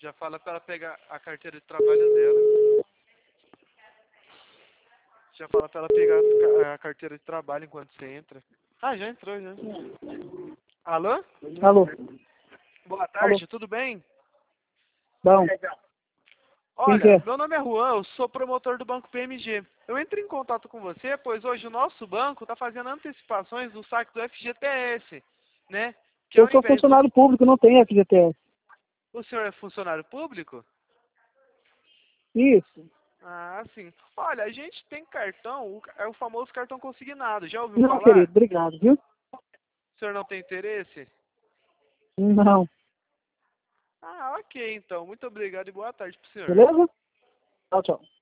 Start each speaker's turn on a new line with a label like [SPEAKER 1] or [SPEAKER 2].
[SPEAKER 1] Já fala pra ela pegar a carteira de trabalho dela. Já fala pra ela pegar a carteira de trabalho enquanto você entra. Ah, já entrou, já. Alô?
[SPEAKER 2] Alô?
[SPEAKER 1] Boa tarde,
[SPEAKER 2] Alô?
[SPEAKER 1] tudo bem?
[SPEAKER 2] Bom, quem que
[SPEAKER 1] Olha,
[SPEAKER 2] é?
[SPEAKER 1] meu nome é Juan, eu sou promotor do Banco PMG. Eu entrei em contato com você, pois hoje o nosso banco está fazendo antecipações do saque do FGTS, né? Que
[SPEAKER 2] Eu
[SPEAKER 1] ao
[SPEAKER 2] sou
[SPEAKER 1] invés do...
[SPEAKER 2] funcionário público, não tenho FGTS.
[SPEAKER 1] O senhor é funcionário público?
[SPEAKER 2] Isso.
[SPEAKER 1] Ah, sim. Olha, a gente tem cartão, é o famoso cartão consignado. Já ouviu
[SPEAKER 2] Não,
[SPEAKER 1] falar?
[SPEAKER 2] querido, obrigado, viu?
[SPEAKER 1] O senhor não tem interesse?
[SPEAKER 2] Não.
[SPEAKER 1] Ah, ok, então. Muito obrigado e boa tarde pro senhor.
[SPEAKER 2] Beleza? Tchau, tchau.